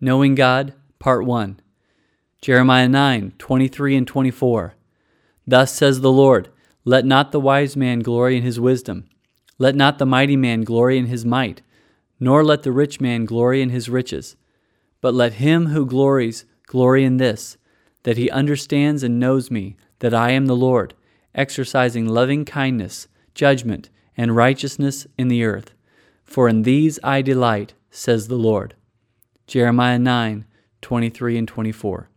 Knowing God, Part 1. Jeremiah 9:23 and 24. Thus says the Lord, let not the wise man glory in his wisdom, let not the mighty man glory in his might, nor let the rich man glory in his riches. But let him who glories glory in this, that he understands and knows me, that I am the Lord, exercising loving kindness, judgment, and righteousness in the earth. For in these I delight, says the Lord. Jeremiah 9:23 and 24.